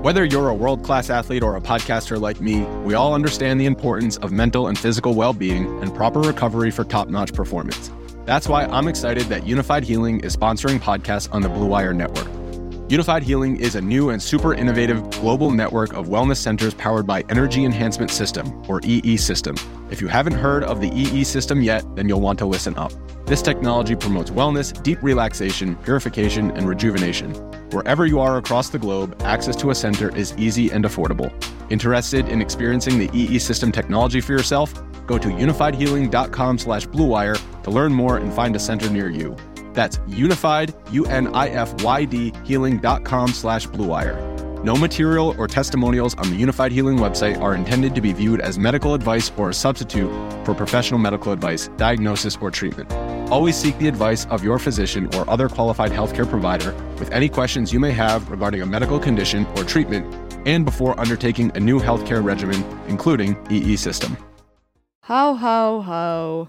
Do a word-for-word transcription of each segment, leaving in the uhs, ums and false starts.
Whether you're a world-class athlete or a podcaster like me, we all understand the importance of mental and physical well-being and proper recovery for top-notch performance. That's why I'm excited that Unified Healing is sponsoring podcasts on the Blue Wire Network. Unified Healing is a new and super innovative global network of wellness centers powered by Energy Enhancement System, or E E System. If you haven't heard of the E E System yet, then you'll want to listen up. This technology promotes wellness, deep relaxation, purification, and rejuvenation. Wherever you are across the globe, access to a center is easy and affordable. Interested in experiencing the E E System technology for yourself? Go to unified healing dot com slash blue wire to learn more and find a center near you. That's unified, U N I F Y D, healing dot com slash blue wire. No material or testimonials on the Unified Healing website are intended to be viewed as medical advice or a substitute for professional medical advice, diagnosis, or treatment. Always seek the advice of your physician or other qualified healthcare provider with any questions you may have regarding a medical condition or treatment and before undertaking a new healthcare regimen, including E E System. Ho, ho, ho.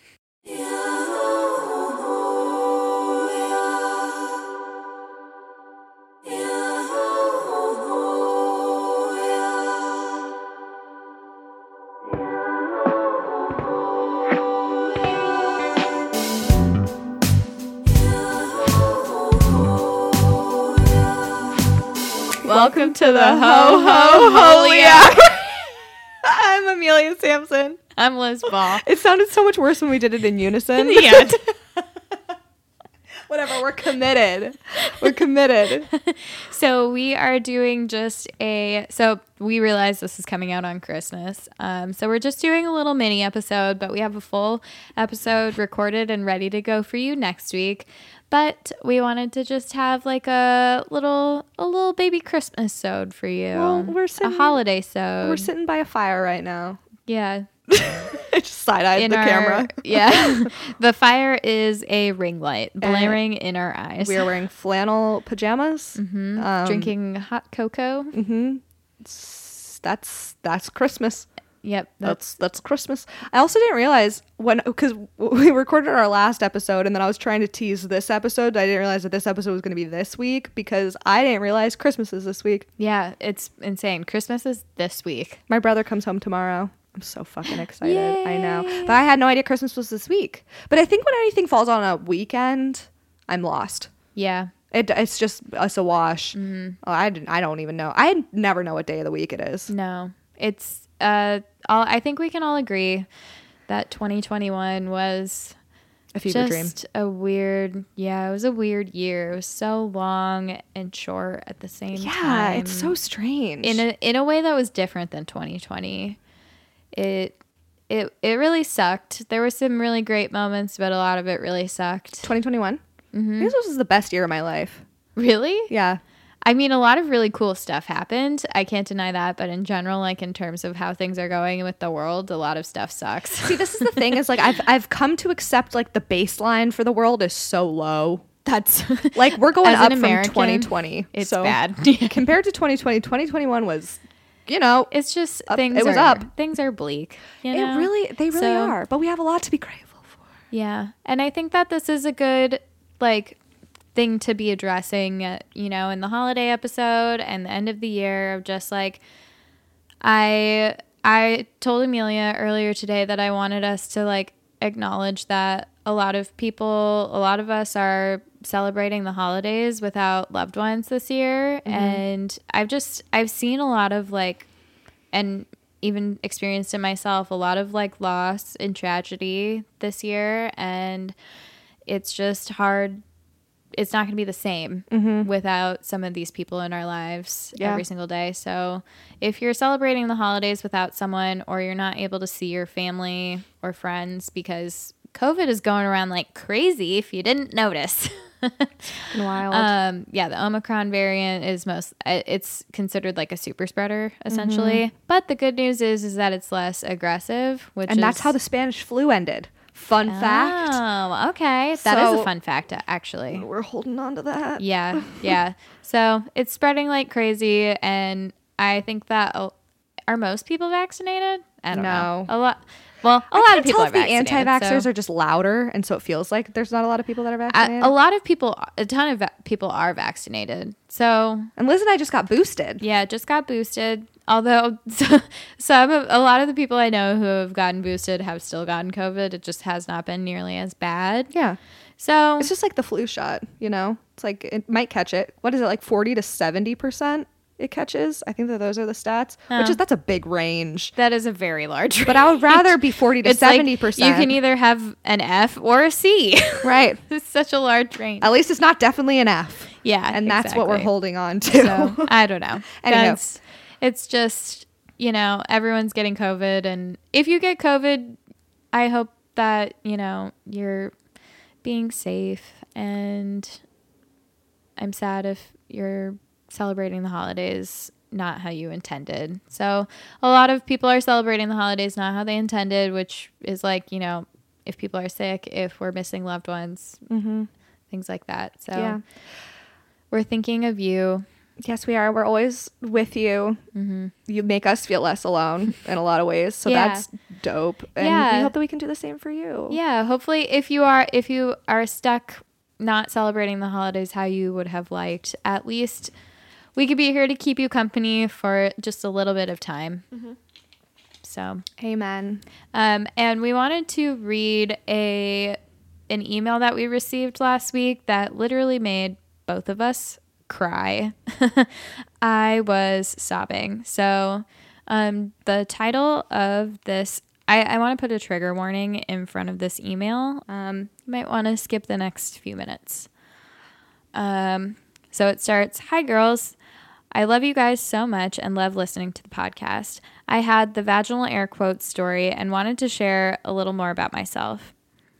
Welcome to the Ho Ho Holy Hour. I'm Amelia Sampson. I'm Liz Ball. It sounded so much worse when we did it in unison. Yeah. Whatever, we're committed. We're committed. So we are doing just a, so we realize this is coming out on Christmas. Um, so we're just doing a little mini episode, but we have a full episode recorded and ready to go for you next week. But we wanted to just have like a little, a little baby Christmas sode for you. Well, we're sitting, a holiday sode. We're sitting by a fire right now. Yeah. I just side-eyed the our, camera. Yeah. The fire is a ring light blaring uh, in our eyes. We are wearing flannel pajamas. Mm-hmm. Um, Drinking hot cocoa. Mm-hmm. That's, that's Christmas. Yep. That's, that's that's Christmas. I also didn't realize when, because we recorded our last episode and then I was trying to tease this episode. I didn't realize that this episode was going to be this week because I didn't realize Christmas is this week. Yeah, it's insane. Christmas is this week. My brother comes home tomorrow. I'm so fucking excited. Yay. I know. But I had no idea Christmas was this week. But I think when anything falls on a weekend, I'm lost. Yeah. It, it's just us a wash. Mm-hmm. Oh, I, didn't, I don't even know. I never know what day of the week it is. No. It's, uh, all, I think we can all agree that twenty twenty-one was a fever just dream. a weird, yeah, it was a weird year. It was so long and short at the same yeah, time. Yeah, it's so strange. In a, in a way that was different than twenty twenty. It it it really sucked. There were some really great moments, but a lot of it really sucked. twenty twenty-one? Mm-hmm. This was the best year of my life. Really? Yeah. I mean, a lot of really cool stuff happened. I can't deny that. But in general, like in terms of how things are going with the world, a lot of stuff sucks. See, this is the thing is like I've I've come to accept like the baseline for the world is so low. That's like we're going As up an from American, twenty twenty. It's so bad. Compared to twenty twenty, twenty twenty-one was, you know, it's just up, things it was are, up. Things are bleak. You know? It really, they really so, are. But we have a lot to be grateful for. Yeah, and I think that this is a good like thing to be addressing, uh, you know, in the holiday episode and the end of the year of just like, I I told Amelia earlier today that I wanted us to like acknowledge that a lot of people, a lot of us are celebrating the holidays without loved ones this year. Mm-hmm. And I've just, I've seen a lot of like, and even experienced it myself, a lot of like loss and tragedy this year. And it's just hard. It's not going to be the same mm-hmm. without some of these people in our lives yeah. every single day. So if you're celebrating the holidays without someone, or you're not able to see your family or friends because COVID is going around like crazy, if you didn't notice. Wild. Um, yeah, the Omicron variant is most, it's considered like a super spreader essentially. Mm-hmm. But the good news is, is that it's less aggressive, which and is, that's how the Spanish flu ended. Fun oh, fact. Oh, okay. That so, is a fun fact, actually. We're holding on to that. Yeah, yeah. So it's spreading like crazy, and I think that uh, are most people vaccinated? I don't no. know. A lot. Well, a I lot can't of people tell are if the vaccinated. anti-vaxxers so. are just louder, and so it feels like there's not a lot of people that are A, vaccinated. a lot of people, a ton of va- people are vaccinated. So and Liz and I just got boosted. yeah, just got boosted. Although so, some of a lot of the people I know who have gotten boosted have still gotten COVID. It just has not been nearly as bad. Yeah. So It's just like the flu shot, you know? It's like it might catch it. What is it, like forty to seventy percent it catches? I think that those are the stats, Oh. which is, that's a big range. that is a very large range. But I would rather be forty to It's like seventy percent. you can either have an F or a C. Right. It's such a large range. At least it's not definitely an F. Yeah. And that's what we're exactly. holding on to. So I don't know. Anyhow. That's, it's just, you know, everyone's getting COVID. And if you get COVID, I hope that, you know, you're being safe. And I'm sad if you're celebrating the holidays not how you intended. So a lot of people are celebrating the holidays not how they intended, which is like, you know, if people are sick, if we're missing loved ones, Mm-hmm. things like that. So Yeah. we're thinking of you. Yes, we are. We're always with you. Mm-hmm. You make us feel less alone in a lot of ways. So Yeah. that's dope. And Yeah. we hope that we can do the same for you. Yeah, hopefully if you are if you are stuck not celebrating the holidays how you would have liked, at least we could be here to keep you company for just a little bit of time. Mm-hmm. So, Amen. um, and we wanted to read a an email that we received last week that literally made both of us cry. I was sobbing. So, um, the title of this, I, I want to put a trigger warning in front of this email. Um, you might want to skip the next few minutes. Um, so it starts, "Hi girls. I love you guys so much and love listening to the podcast. I had the vaginal air quotes story and wanted to share a little more about myself.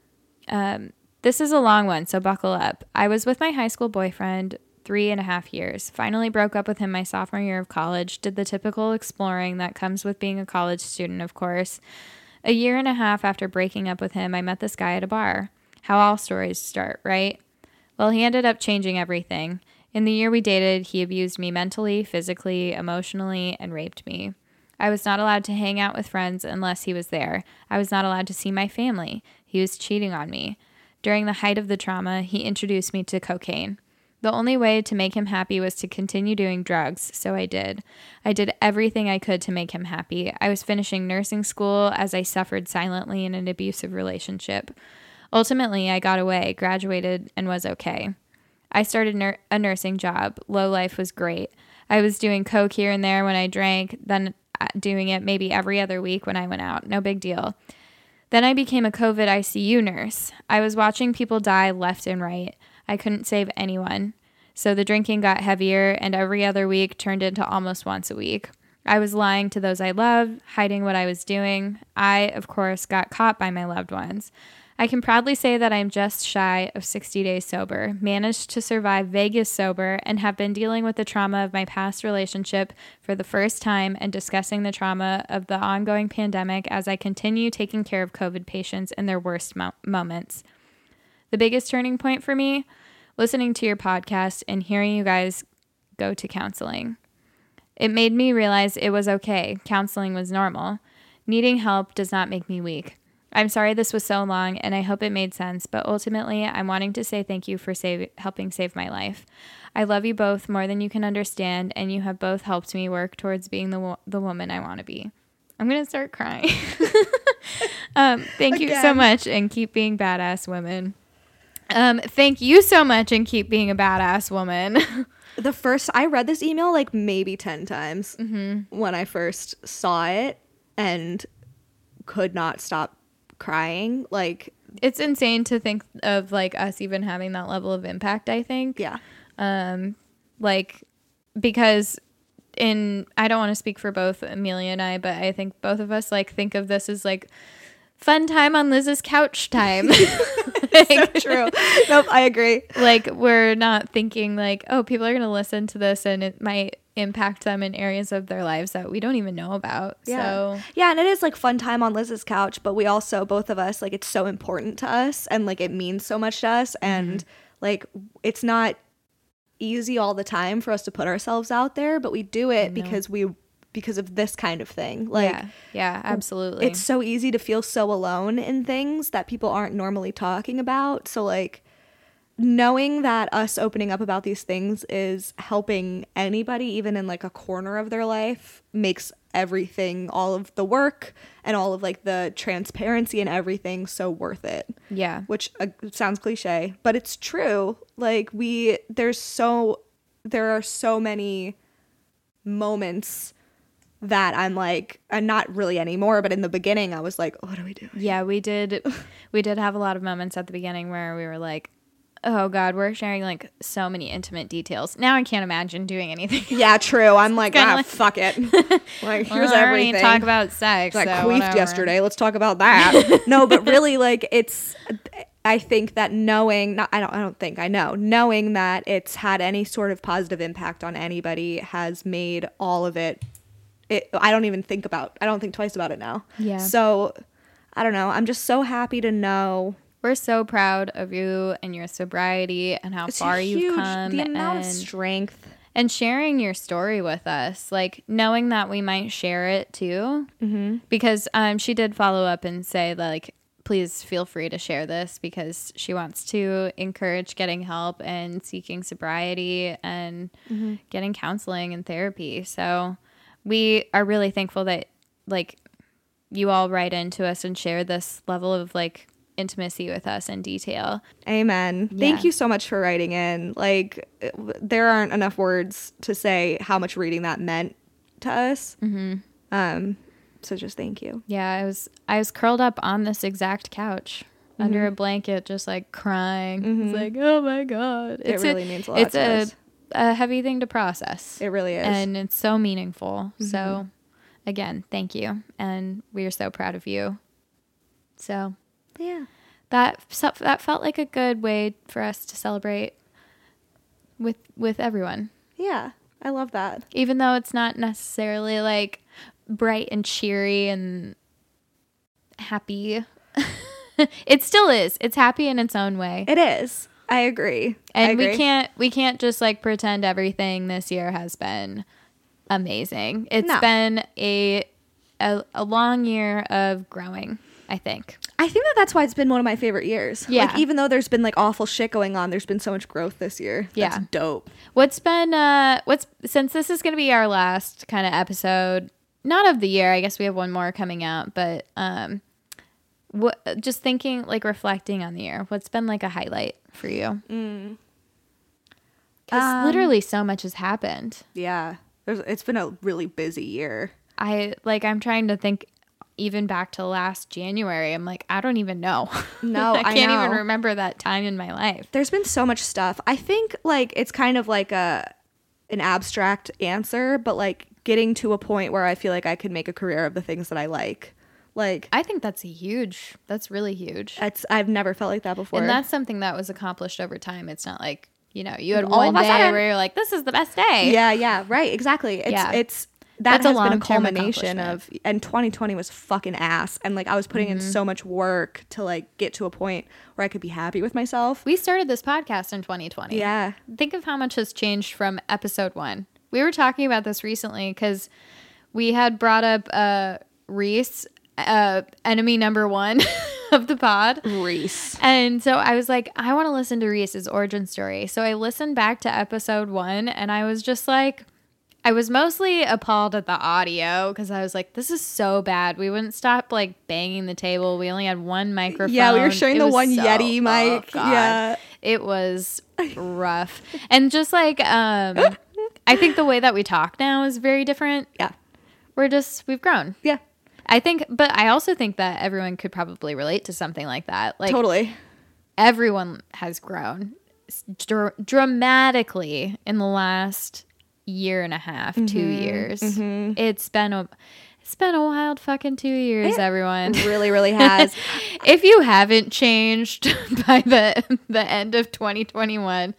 Um, this is a long one, so buckle up. I was with my high school boyfriend three and a half years. Finally broke up with him my sophomore year of college. Did the typical exploring that comes with being a college student, of course. A year and a half after breaking up with him, I met this guy at a bar. How all stories start, right? Well, he ended up changing everything. In the year we dated, he abused me mentally, physically, emotionally, and raped me. I was not allowed to hang out with friends unless he was there. I was not allowed to see my family. He was cheating on me. During the height of the trauma, he introduced me to cocaine. The only way to make him happy was to continue doing drugs, so I did. I did everything I could to make him happy. I was finishing nursing school as I suffered silently in an abusive relationship. Ultimately, I got away, graduated, and was okay. I started nur- a nursing job. Low life was great. I was doing coke here and there when I drank, then doing it maybe every other week when I went out. No big deal. Then I became a COVID I C U nurse. I was watching people die left and right. I couldn't save anyone. So the drinking got heavier, and every other week turned into almost once a week. I was lying to those I loved, hiding what I was doing. I, of course, got caught by my loved ones. I can proudly say that I'm just shy of sixty days sober, managed to survive Vegas sober, and have been dealing with the trauma of my past relationship for the first time and discussing the trauma of the ongoing pandemic as I continue taking care of COVID patients in their worst mo- moments. The biggest turning point for me, listening to your podcast and hearing you guys go to counseling. It made me realize it was okay. Counseling was normal. Needing help does not make me weak. I'm sorry this was so long, and I hope it made sense, but ultimately, I'm wanting to say thank you for save, helping save my life. I love you both more than you can understand, and you have both helped me work towards being the wo- the woman I want to be." I'm going to start crying. um, thank Again. you so much, and keep being badass women. Um, thank you so much, and keep being a badass woman. The first, I read this email like maybe ten times Mm-hmm. when I first saw it and could not stop crying. Like, It's insane to think of like us even having that level of impact, I think. yeah. Um, like, because in, I don't want to speak for both Amelia and I, but I think both of us like think of this as like fun time on Liz's couch time. Like, So true. Nope, I agree. like, we're not thinking like, oh, people are going to listen to this and it might impact them in areas of their lives that we don't even know about. Yeah. So Yeah, and it is like fun time on Liz's couch, but we also, both of us, like, it's so important to us and like it means so much to us. And like, it's not easy all the time for us to put ourselves out there, but we do it No. because we because of this kind of thing. Like, yeah, yeah, absolutely. It's so easy to feel so alone in things that people aren't normally talking about. So like knowing that us opening up about these things is helping anybody, even in like a corner of their life, makes everything, all of the work and all of like the transparency and everything so worth it. Yeah. Which uh, sounds cliche, but it's true. Like we, there's so, there are so many moments that I'm like, and not really anymore, but in the beginning I was like, oh, what are we doing? Yeah, we did, we did have a lot of moments at the beginning where we were like, oh God, we're sharing like so many intimate details. Now I can't imagine doing anything. Yeah, true. I'm like, ah, like, fuck it. Like, here's well, I already everything. talk about sex. I so queefed whatever. yesterday. Let's talk about that. No, but really, like, it's. I think that knowing, not, I don't, I don't think I know, knowing that it's had any sort of positive impact on anybody has made all of it. It. I don't even think about. I don't think twice about it now. Yeah. So, I don't know. I'm just so happy to know. We're so proud of you and your sobriety and how It's far huge, you've come. the amount and, of strength. and sharing your story with us, like knowing that we might share it too. Mm-hmm. Because um, she did follow up and say, like, please feel free to share this, because she wants to encourage getting help and seeking sobriety and mm-hmm. getting counseling and therapy. So we are really thankful that, like, you all write into us and share this level of, like, intimacy with us in detail. Amen. Yeah. Thank you so much for writing in. Like, there aren't enough words to say how much reading that meant to us. Mm-hmm. Um, so just thank you. Yeah, I was I was curled up on this exact couch mm-hmm. under a blanket, just like crying. Mm-hmm. It's like, oh my God. It's it really a, means a lot It's to a, us. a heavy thing to process. It really is. And it's so meaningful. Mm-hmm. So again, thank you. And we are so proud of you. So yeah. That so, that felt like a good way for us to celebrate with with everyone. Yeah, I love that. Even though it's not necessarily like bright and cheery and happy. It still is. It's happy in its own way. It is. I agree. And I agree. we can't we can't just like pretend everything this year has been amazing. It's No. been a, a a long year of growing, I think. I think that that's why it's been one of my favorite years. Yeah. Like, even though there's been like awful shit going on, there's been so much growth this year. That's Yeah. dope. What's been uh what's since this is going to be our last kind of episode, not of the year, I guess we have one more coming out, but um what just thinking, like, reflecting on the year, what's been like a highlight for you? Mm. Cuz Um, literally so much has happened. Yeah. There's, it's been a really busy year. I like I'm trying to think even back to last January. I'm like, I don't even know. No, I I can't know. even remember that time in my life. There's been so much stuff. I think like it's kind of like a an abstract answer, but like getting to a point where I feel like I could make a career of the things that I like. Like, I think that's a huge, that's really huge. it's I've never felt like that before. And that's something that was accomplished over time. It's not like, you know, you had All one of a day sudden. where you're like, this is the best day. yeah, yeah, right, exactly. It's Yeah. it's that That's a has been a long-term culmination of, accomplishment. and twenty twenty was fucking ass, and like I was putting Mm-hmm. in so much work to like get to a point where I could be happy with myself. We started this podcast in twenty twenty. Yeah. Think of how much has changed from episode one. We were talking about this recently because we had brought up uh, Reese, uh, enemy number one of the pod. Reese. And so I was like, I want to listen to Reese's origin story. So I listened back to episode one and I was just like, I was mostly appalled at the audio because I was like, this is so bad. We wouldn't stop like banging the table. We only had one microphone. Yeah, we were sharing It the was one so- Yeti oh, mic. God. Yeah. It was rough. And just like, um, I think the way that we talk now is very different. Yeah. We're just, we've grown. Yeah. I think, but I also think that everyone could probably relate to something like that. Like, Totally. everyone has grown s- dr- dramatically in the last year and a half, two Mm-hmm. years. It's been a it's been a wild fucking two years, It everyone. Really, really has. If you haven't changed by the the end of twenty twenty-one,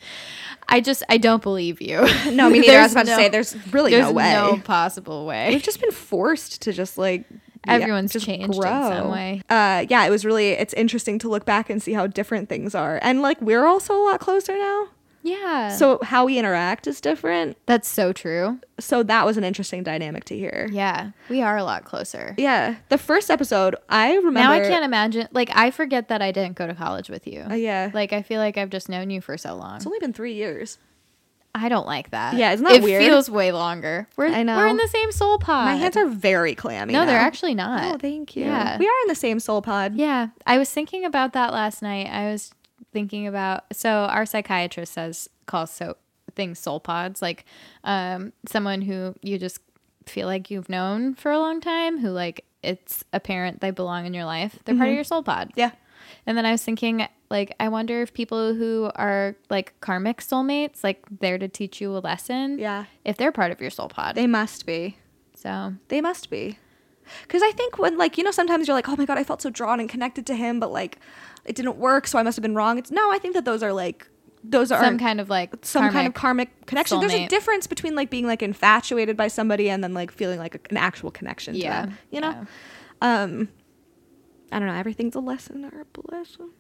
I just I don't believe you. No, me neither. I was There's about no- to say there's really There's no way. no possible way. We've just been forced to just like Everyone's just changed in grow. some way. Uh, yeah, it was really it's interesting to look back and see how different things are, and like we're also a lot closer now. Yeah. So how we interact is different. That's so true. So that was an interesting dynamic to hear. Yeah. We are a lot closer. Yeah. The first episode, I remember. Now I can't imagine. Like, I forget that I didn't go to college with you. Uh, yeah. Like, I feel like I've just known you for so long. It's only been three years. I don't like that. Yeah, isn't that it weird? It feels way longer. We're, I know. We're in the same soul pod. My hands are very clammy. No, now. they're actually not. Oh, thank you. Yeah. We are in the same soul pod. Yeah. I was thinking about that last night. I was thinking about, so our psychiatrist says, calls so things soul pods, like um, someone who you just feel like you've known for a long time, who like it's apparent they belong in your life. They're mm-hmm. part of your soul pod. Yeah. And then I was thinking, like, I wonder if people who are like karmic soulmates, like there to teach you a lesson, yeah, if they're part of your soul pod. They must be. So they must be. Because I think when, like, you know, sometimes you're like, oh my God, I felt so drawn and connected to him, but like it didn't work, so I must have been wrong. It's no, I think that those are like, those are some kind of like some kind of karmic connection. soulmate. There's a difference between like being like infatuated by somebody and then like feeling like a, an actual connection yeah. to them, you know? Yeah. Um, I don't know. Everything's a lesson or a blessing.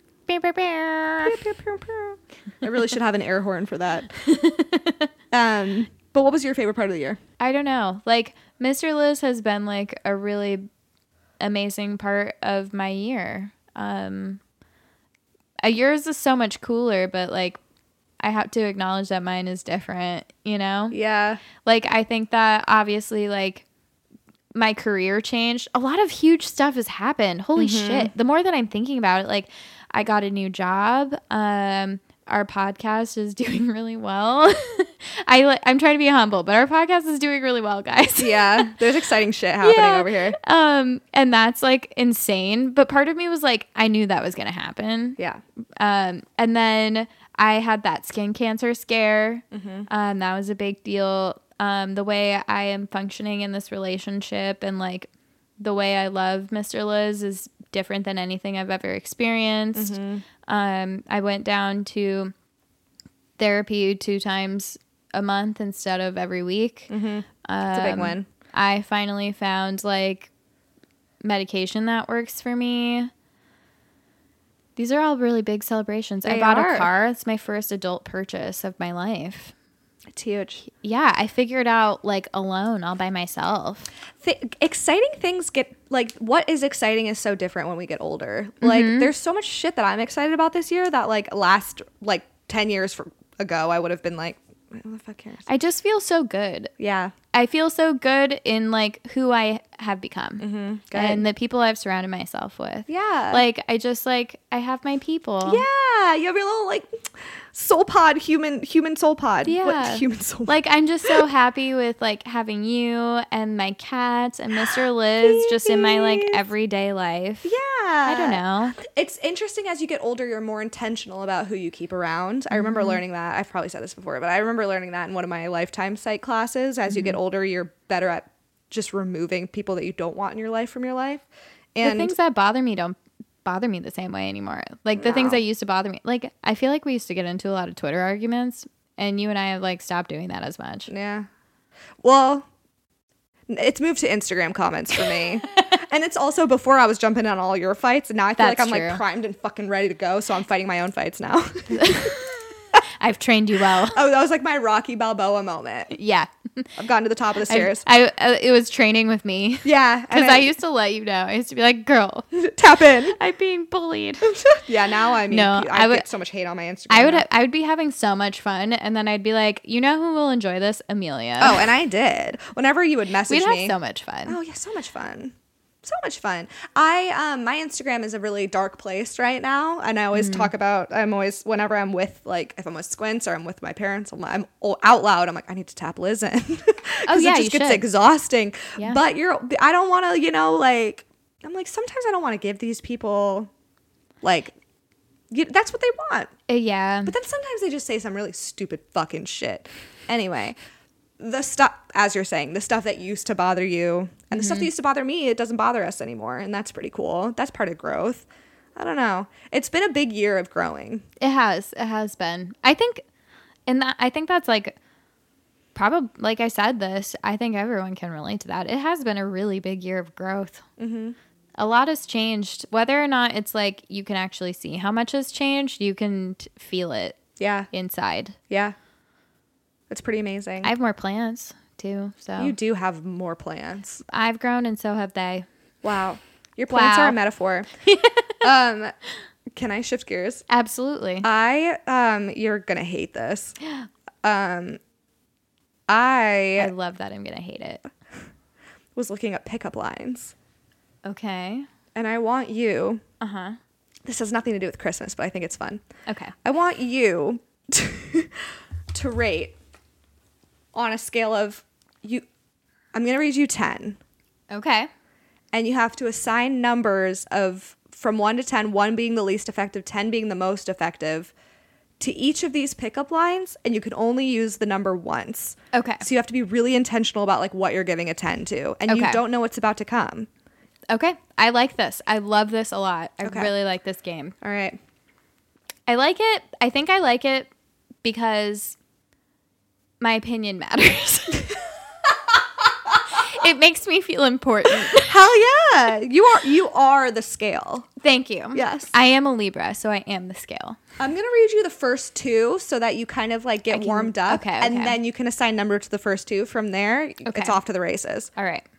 I I really should have an air horn for that. Um, but what was your favorite part of the year? I don't know. Like, Mister Liz has been like a really amazing part of my year. Um, a yours is so much cooler, but like, I have to acknowledge that mine is different, you know? Yeah. Like, I think that obviously, like, my career changed. A lot of huge stuff has happened. Holy mm-hmm. shit. The more that I'm thinking about it, like, I got a new job. Um, our podcast is doing really well. I, I'm trying to be humble, but our podcast is doing really well, guys. Yeah. There's exciting shit happening yeah. over here. Um, and that's, like, insane. But part of me was like, I knew that was going to happen. Yeah. Um, and then I had that skin cancer scare. Mm-hmm. Um, that was a big deal. Um, the way I am functioning in this relationship and like the way I love Mister Liz is different than anything I've ever experienced. Mm-hmm. Um, I went down to therapy two times a month instead of every week. Mm-hmm. That's um, a big win. I finally found like medication that works for me. These are all really big celebrations. They I bought are. a car. It's my first adult purchase of my life. It's huge. Yeah, I figured out like alone, all by myself. Th- exciting things get like what is exciting is so different when we get older. Mm-hmm. Like there's so much shit that I'm excited about this year that like last like ten years for, ago I would have been like, who the fuck cares? I just feel so good. Yeah. I feel so good in like who I have become mm-hmm. and the people I've surrounded myself with. Yeah. Like I just like I have my people. Yeah. You have your little like soul pod, human human soul pod. Yeah. What, human soul pod. Like I'm just so happy with like having you and my cats and Mister Liz just in my like everyday life. Yeah. I don't know. It's interesting as you get older, you're more intentional about who you keep around. I remember mm-hmm. learning that. I've probably said this before, but I remember learning that in one of my lifetime psych classes. As mm-hmm. you get older, you're better at just removing people that you don't want in your life from your life. And the things that bother me don't bother me the same way anymore. Like the no. things that used to bother me. Like I feel like we used to get into a lot of Twitter arguments and you and I have like stopped doing that as much. Yeah. Well, it's moved to Instagram comments for me. And it's also before I was jumping on all your fights and now I feel That's like I'm true. like primed and fucking ready to go. So I'm fighting my own fights now. I've trained you well. Oh, that was like my Rocky Balboa moment. Yeah. I've gotten to the top of the stairs. I, I, it was training with me. Yeah. Because I, I used to let you know. I used to be like, girl. Tap in. I'm being bullied. Yeah, now I mean, no, I, I would, get so much hate on my Instagram. I would, I would be having so much fun. And then I'd be like, you know who will enjoy this? Amelia. Oh, and I did. Whenever you would message We'd me. have so much fun. Oh, yeah, so much fun. So much fun. I um my Instagram is a really dark place right now, and I always mm. talk about I'm always whenever I'm with like if I'm with Squints or I'm with my parents, I'm, I'm out loud. I'm like I need to tap Liz in. Oh yeah, it just you gets should. exhausting. Yeah. But you're I don't want to you know like I'm like sometimes I don't want to give these people like you, that's what they want. Uh, yeah. But then sometimes they just say some really stupid fucking shit. Anyway. The stuff, as you're saying, the stuff that used to bother you and mm-hmm. the stuff that used to bother me, it doesn't bother us anymore. And that's pretty cool. That's part of growth. I don't know. It's been a big year of growing. It has. It has been. I think, and that, I think that's like, probably, like I said this, I think everyone can relate to that. It has been a really big year of growth. Mm-hmm. A lot has changed. Whether or not it's like you can actually see how much has changed, you can t- feel it. Yeah. inside. Yeah. That's pretty amazing. I have more plants too. So You do have more plants. I've grown and so have they. Wow. Your plants Wow. are a metaphor. um, can I shift gears? Absolutely. I um you're gonna hate this. Um I, I love that. I'm going to hate it. was looking up pickup lines. Okay. And I want you, Uh-huh. this has nothing to do with Christmas, but I think it's fun. Okay. I want you to, to rate on a scale of you I'm going to read you ten. Okay. And you have to assign numbers of from one to ten, one being the least effective, ten being the most effective, to each of these pickup lines, and you can only use the number once. Okay. So you have to be really intentional about like what you're giving a ten to, and you Okay. don't know what's about to come. Okay. I like this. I love this a lot. I Okay. really like this game. All right. I like it. I think I like it because my opinion matters. It makes me feel important. Hell yeah. You are you are the scale. Thank you. Yes. I am a Libra, so I am the scale. I'm going to read you the first two so that you kind of like get can- warmed up. okay, And okay. then you can assign number to the first two. From there, Okay. it's off to the races. All right.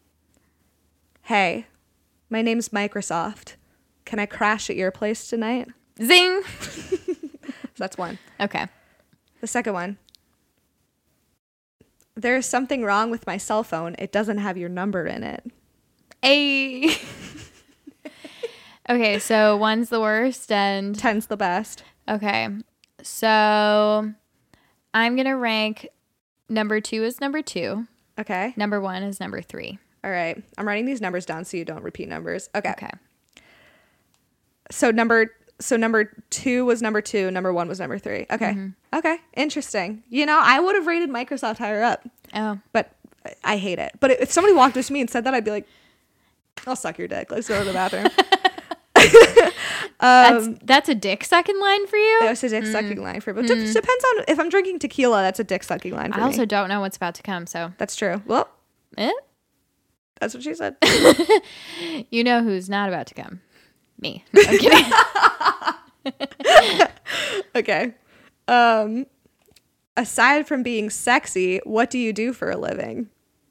Hey, my name's Microsoft. Can I crash at your place tonight? Zing. That's one. Okay. The second one. There is something wrong with my cell phone. It doesn't have your number in it. A. Okay, so one's the worst and Ten's the best. okay. So I'm going to rank number two is number two. Okay. Number one is number three. All right. I'm writing these numbers down so you don't repeat numbers. Okay. Okay. So number so number two was number two. Number one was number three. Okay. Mm-hmm. Okay. Interesting. You know, I would have rated Microsoft higher up, Oh. but I hate it. But if somebody walked up to me and said that, I'd be like, I'll suck your dick. Let's go to the bathroom. That's that's a dick sucking line for you? That's a dick sucking line for me. But it depends on if I'm drinking tequila. That's a dick sucking line for I me. also don't know what's about to come, so That's true. Well, eh? that's what she said. You know who's not about to come. Me. No, I'm kidding. Okay. Um, aside from being sexy, what do you do for a living?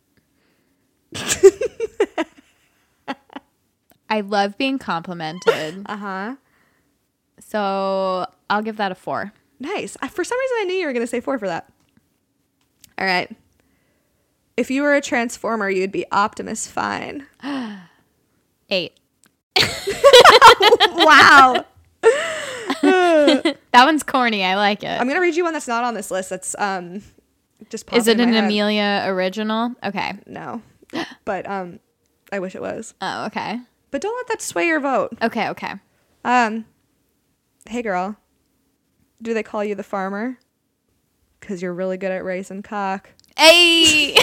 I love being complimented. Uh huh. So I'll give that a four. Nice. I, for some reason, I knew you were going to say four for that. All right. If you were a transformer, you'd be Optimus Fine. Eight. Wow. That one's corny. I like it. I'm going to read you one that's not on this list. That's um, just Is it popping in an my head. Amelia original? Okay. No. But um, I wish it was. Oh, okay. But don't let that sway your vote. Okay, okay. Um, hey girl, do they call you the farmer? Because you're really good at raising cock. Hey!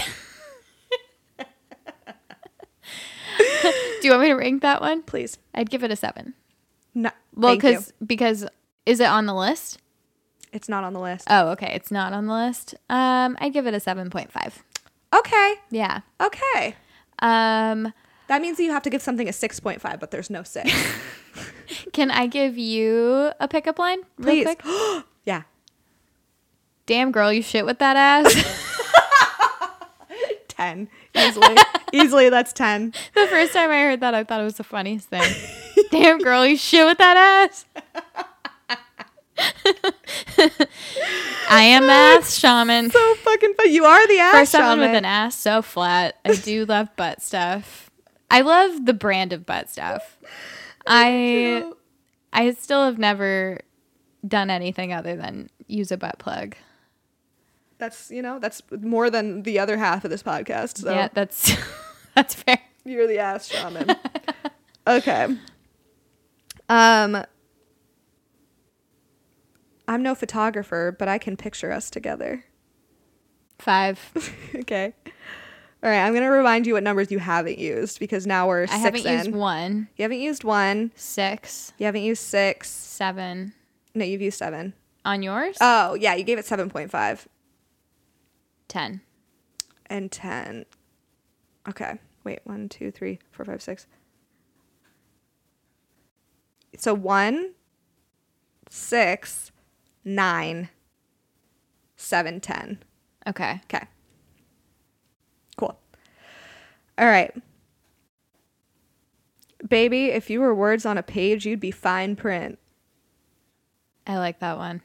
Do you want me to rank that one? Please. I'd give it a seven. No. Well, thank you. because because is it on the list? It's not on the list. Oh, okay. It's not on the list. Um, I'd give it a seven point five. Okay. Yeah. Okay. Um, That means that you have to give something a six point five, but there's no six. can I give you a pickup line? Real Please. quick? Yeah. Damn, girl, you shit with that ass. ten. Easily. Easily, that's ten. The first time I heard that, I thought it was the funniest thing. Damn, girl, you shit with that ass. I am ass shaman. So fucking fun. You are the ass For someone shaman. with an ass so flat, I do love butt stuff. I love the brand of butt stuff. I I still have never done anything other than use a butt plug. That's, you know, that's more than the other half of this podcast. So Yeah, that's that's fair. you're the ass shaman. Okay. Um, I'm no photographer, but I can picture us together. Five. Okay. All right. I'm going to remind you what numbers you haven't used because now we're I six haven't in. used one, You haven't used one. six, You haven't used six. seven. No, you've used seven. On yours? Oh, yeah. You gave it seven point five Ten. and ten. Okay. Wait. One, two, three, four, five, six. So one, six, nine, seven, ten. Okay. Okay. Cool. All right. Baby, if you were words on a page, you'd be fine print. I like that one.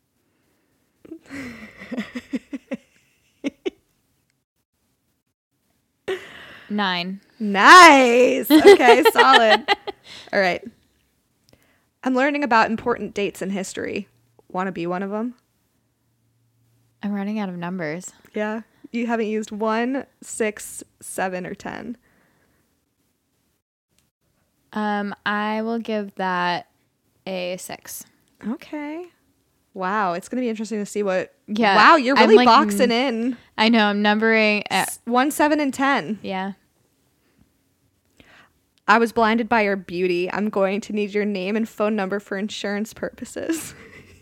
Nine. Nice. Okay, solid. All right. I'm learning about important dates in history. Want to be one of them? I'm running out of numbers. Yeah. You haven't used one, six, seven, or ten. Um, I will give that a six. Okay. Wow. It's going to be interesting to see what. Yeah. Wow. You're I'm really like, boxing in. I know. I'm numbering. At, S- One, seven, and ten. yeah. I was blinded by your beauty. I'm going to need your name and phone number for insurance purposes.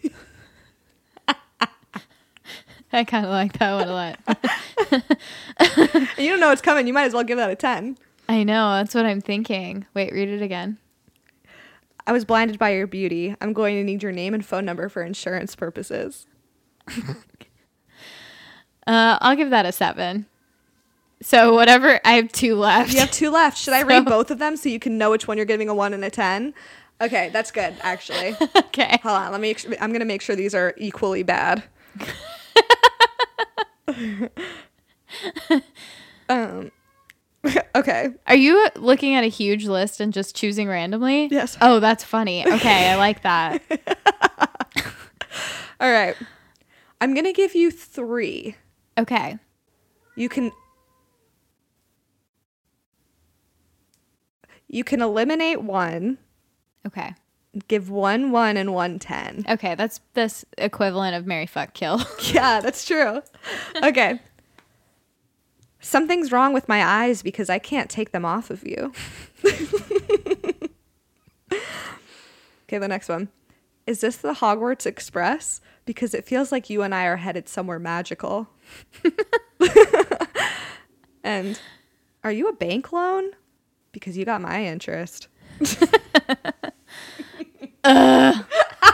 I kind of like that one a lot. You don't know what's coming. You might as well give that a ten. I know. That's what I'm thinking. Wait, read it again. I was blinded by your beauty. I'm going to need your name and phone number for insurance purposes. Uh, I'll give that a seven. So whatever, I have two left. You have two left. Should I So- read both of them so you can know which one you're giving a one and a ten? Okay, that's good, actually. Okay. Hold on. Let me. I'm going to make sure these are equally bad. um. Okay. Are you looking at a huge list and just choosing randomly? Yes. Oh, that's funny. Okay, I like that. All right. I'm going to give you three. Okay. You can You can eliminate one, Okay. give one one and one ten. Okay, that's this equivalent of marry, fuck, kill. Yeah, that's true. Okay. Something's wrong with my eyes because I can't take them off of you. Okay, the next one. Is this the Hogwarts Express? Because it feels like you and I are headed somewhere magical. And are you a bank loan? Because you got my interest. uh,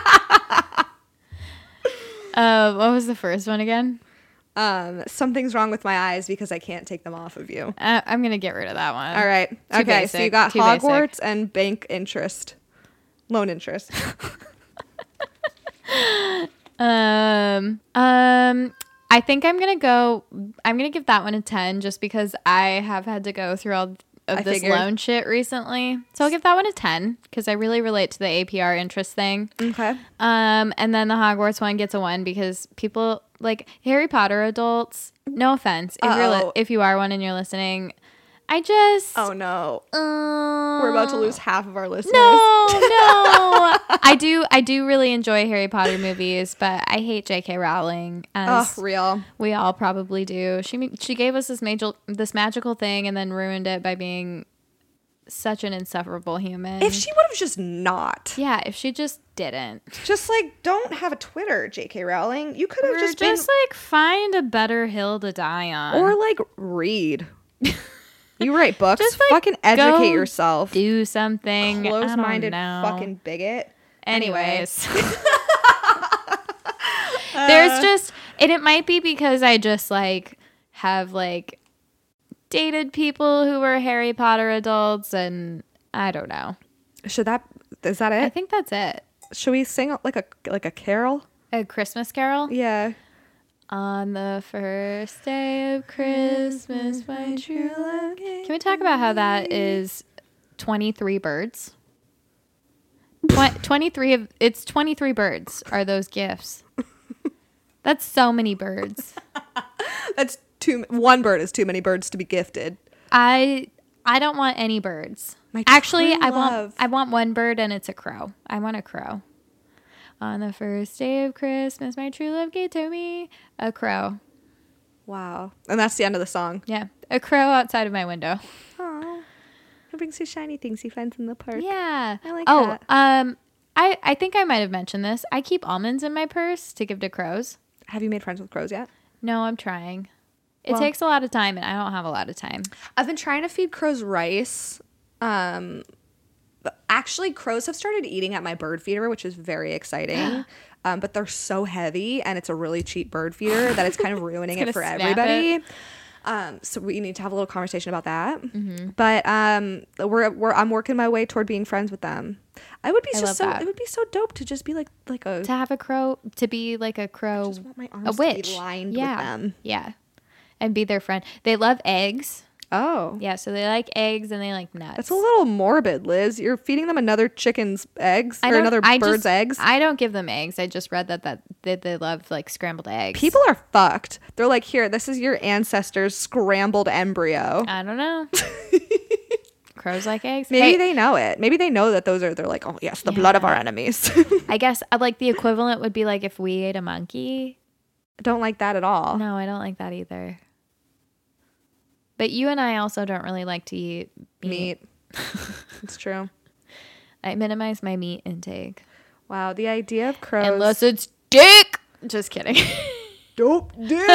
uh, what was the first one again? Um, something's wrong with my eyes because I can't take them off of you. Uh, I'm going to get rid of that one. All right. Too Okay, so you basic, got too Hogwarts basic. and bank interest. Loan interest. Um, um, I think I'm gonna go. I'm gonna give that one a ten, just because I have had to go through all of I this figured. loan shit recently. So I'll give that one a ten because I really relate to the A P R interest thing. Okay. Um, and then the Hogwarts one gets a one because people like Harry Potter adults. No offense, if you're li- Uh-oh. if you are one and you're listening, I just Oh no. uh, We're about to lose half of our listeners. No, no. I do I do really enjoy Harry Potter movies, but I hate J K Rowling, as Oh, real. we all probably do. She ma- she gave us this major this magical thing and then ruined it by being such an insufferable human. If she would have just not. yeah, if she just didn't. Just like don't have a Twitter, J K Rowling. You could have Or just, just like find a better hill to die on. been or like read. You write books. Just, like, fucking go educate yourself. do something. I don't Close-minded know. fucking bigot. Anyways. There's just, and it might be because I just like have like dated people who were Harry Potter adults and I don't know. Should that is that I it? think that's it. Should we sing like a like a carol? A Christmas Carol? Yeah. On the first day of Christmas, my true love. Can we talk about how that is twenty-three birds? Tw- twenty-three of it's twenty-three birds are those gifts. That's so many birds. That's too one bird is too many birds to be gifted. I I don't want any birds. My Actually, true I want love. I want one bird and it's a crow. I want a crow. On the first day of Christmas, my true love gave to me a crow. Wow. And that's the end of the song. Yeah, a crow outside of my window. Oh. He brings you shiny things he finds in the park. Yeah. I like oh, that. um I I think I might have mentioned this. I keep almonds in my purse to give to crows. Have you made friends with crows yet? No, I'm trying. It Well- takes a lot of time and I don't have a lot of time. I've been trying to feed crows rice. Um, but actually, crows have started eating at my bird feeder, which is very exciting. Um, but they're so heavy and it's a really cheap bird feeder that it's kind of ruining it for everybody. It. Um, so we need to have a little conversation about that. Mm-hmm. But um, we're, we're I'm working my way toward being friends with them. I would be I just so that. It would be so dope to just be like like a to have a crow to be like a crow. I just want my arms a witch. To be lined yeah. with them. Yeah, and be their friend. They love eggs. Oh. Yeah, so they like eggs and they like nuts. That's a little morbid, Liz. You're feeding them another chicken's eggs I or another I bird's just, eggs. I don't give them eggs. I just read that, that that they love like scrambled eggs. People are fucked. They're like, here, this is your ancestors' scrambled embryo. I don't know. Crows like eggs. Maybe hey, they know it. Maybe they know that those are, they're like, oh yes, the yeah. blood of our enemies. I guess uh, like the equivalent would be like if we ate a monkey. Don't like that at all. No, I don't like that either. But you and I also don't really like to eat meat. Meat. It's true. I minimize my meat intake. Wow, the idea of crows. Unless it's dick. Just kidding. Dope dick.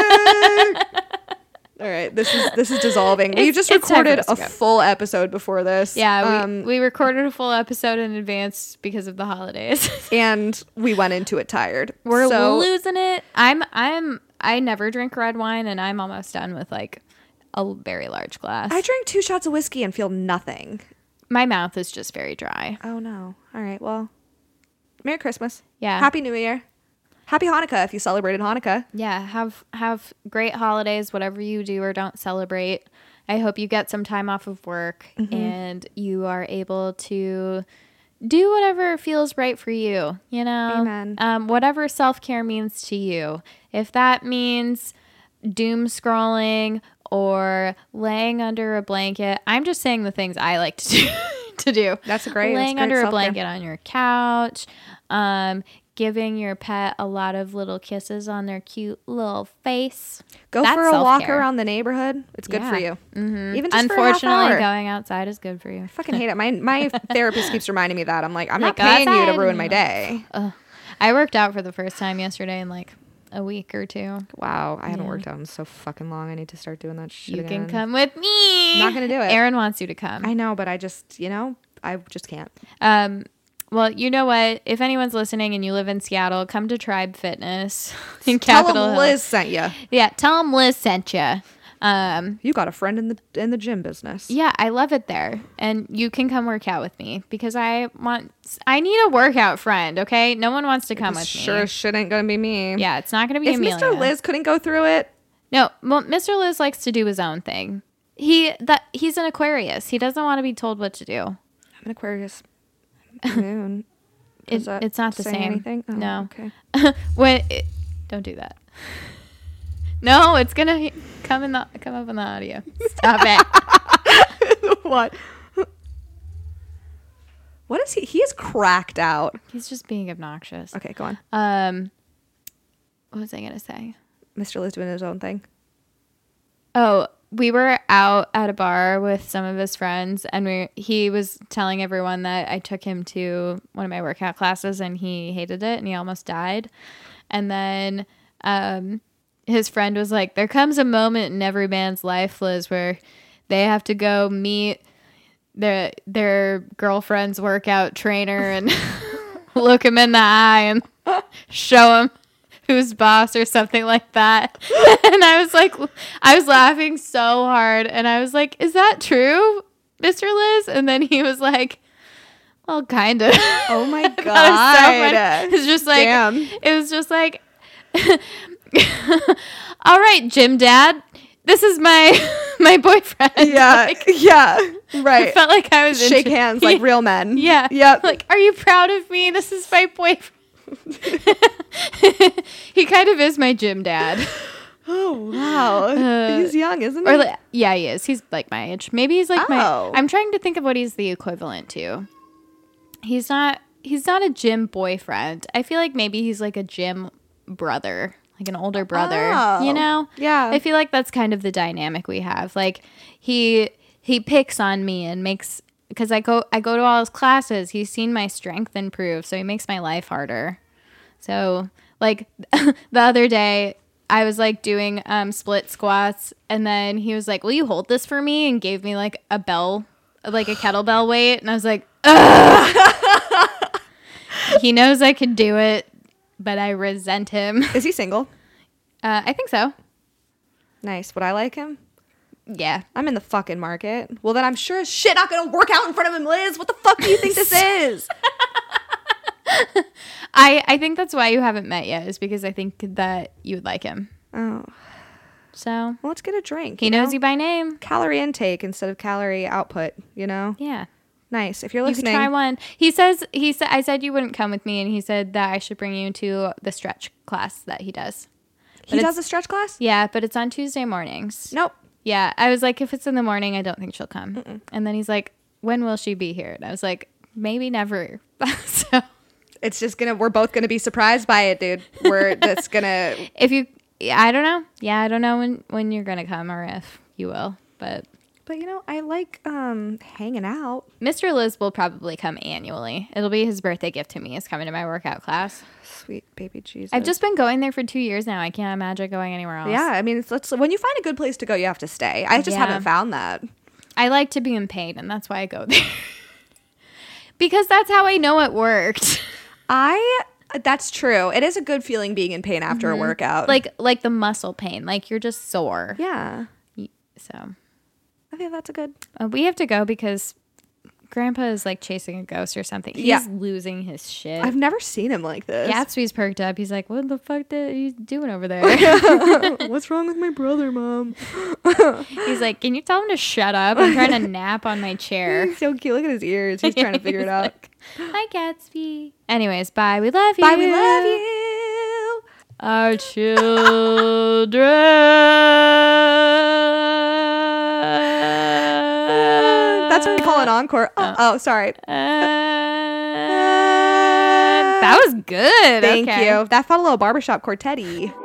All right, this is this is dissolving. We just recorded a full episode before this. Yeah, we, um, we recorded a full episode in advance because of the holidays, and we went into it tired. We're so, losing it. I'm I'm I never drink red wine, and I'm almost done with like a very large glass. I drink two shots of whiskey and feel nothing. My mouth is just very dry. Oh no! All right, well, Merry Christmas. Yeah. Happy New Year. Happy Hanukkah if you celebrated Hanukkah. Yeah, have have great holidays, whatever you do or don't celebrate. I hope you get some time off of work mm-hmm. and you are able to do whatever feels right for you, you know? Amen. Um, whatever self-care means to you. If that means doom scrolling or laying under a blanket, I'm just saying the things I like to do. to do. That's a great Laying that's great under self-care. a blanket on your couch, um, giving your pet a lot of little kisses on their cute little face. Go That's for a self-care. walk around the neighborhood. It's good yeah. for you. Mm-hmm. Even just Unfortunately, for a half hour. going outside is good for you. I fucking hate it. My my therapist keeps reminding me that. I'm like, I'm like, not paying outside. you to ruin my day. Ugh. I worked out for the first time yesterday in like a week or two. Wow, I haven't yeah. worked out in so fucking long. I need to start doing that shit You again. can come with me. I'm not gonna do it. Aaron wants you to come. I know, but I just, you know, I just can't. Um. Well, you know what? If anyone's listening and you live in Seattle, come to Tribe Fitness in Capitol Tell them Hill. Liz sent you. Yeah, tell them Liz sent you. Um, you got a friend in the in the gym business. Yeah, I love it there, and you can come work out with me because I want. I need a workout friend. Okay, no one wants to come with sure me. Sure, shit ain't gonna be me. Yeah, it's not gonna be. If Amelia. Mister Liz couldn't go through it. No, well, Mister Liz likes to do his own thing. He that he's an Aquarius. He doesn't want to be told what to do. I'm an Aquarius. Moon. It, it's not the same. Anything? Oh, no. Okay. when it, don't do that. No, it's gonna come in the come up in the audio. Stop it. What? What is he? He is cracked out. He's just being obnoxious. Okay, go on. Um, what was I gonna say? Mister Liz doing his own thing. Oh, we were out at a bar with some of his friends, and we he was telling everyone that I took him to one of my workout classes, and he hated it, and he almost died. And then um, his friend was like, "There comes a moment in every man's life, Liz, where they have to go meet their their girlfriend's workout trainer and look him in the eye and show him who's boss or something like that." And I was like, I was laughing so hard, and I was like, "Is that true, Mister Liz?" And then he was like, "Well, kind of." Oh my god! It was just like, damn. It was just like, all right, Jim Dad, this is my my boyfriend. Yeah, like, yeah, right. I felt like I was shake intro- hands like real men. Yeah, yep. Like, are you proud of me? This is my boyfriend. He kind of is my gym dad. Oh wow, uh, he's young, isn't he? Or like, yeah, he is. He's like my age. Maybe he's like oh. my. I'm trying to think of what he's the equivalent to. He's not. He's not a gym boyfriend. I feel like maybe he's like a gym brother, like an older brother. Oh. You know? Yeah. I feel like that's kind of the dynamic we have. Like he he picks on me and makes. Because I go I go to all his classes. He's seen my strength improve, so he makes my life harder. So, like, the other day, I was, like, doing um, split squats, and then he was like, "Will you hold this for me?" and gave me, like, a bell, like a kettlebell weight. And I was like, ugh! He knows I can do it. but I resent him. Is he single? Uh, I think so. Nice. Would I like him? Yeah. I'm in the fucking market. Well, then I'm sure as shit not gonna work out in front of him, Liz. What the fuck do you think this is? I, I think that's why you haven't met yet, is because I think that you would like him. Oh. So. Well, let's get a drink. He you knows know? you by name. Calorie intake instead of calorie output, you know? Yeah. Nice. If you're You listening. could try one. He says, he said, I said you wouldn't come with me, and he said that I should bring you to the stretch class that he does. He But does a stretch class? Yeah, but it's on Tuesday mornings. Nope. Yeah, I was like, if it's in the morning, I don't think she'll come. Mm-mm. And then he's like, when will she be here? And I was like, maybe never. So It's just gonna, we're both gonna be surprised by it, dude. We're, that's gonna. if you, yeah, I don't know. Yeah, I don't know when, when you're going to come or if you will. But But, you know, I like um hanging out. Mister Liz will probably come annually. It'll be his birthday gift to me, is coming to my workout class. Sweet baby Jesus. I've just been going there for two years now. I can't imagine going anywhere else. Yeah, I mean, it's, it's, when you find a good place to go, you have to stay. I just Yeah. haven't found that. I like to be in pain, and that's why I go there. Because that's how I know it worked. I, that's true. It is a good feeling being in pain after Mm-hmm. a workout. like like the muscle pain. Like you're just sore. yeah, So I think that's a good. uh, we have to go because Grandpa is like chasing a ghost or something. He's Yeah. losing his shit. I've never seen him like this. Gatsby's perked up. He's like, what the fuck are you doing over there? What's wrong with my brother, Mom? He's like, can you tell him to shut up? I'm trying to nap on my chair. He's so cute. Look at his ears. He's trying to figure it He's out. like, hi, Gatsby. Anyways, bye. We love you. Bye. We love you. Our children. That's what we call an encore. Oh, oh sorry. Uh, that was good. Thank Okay. you. That felt a little barbershop quartet-y.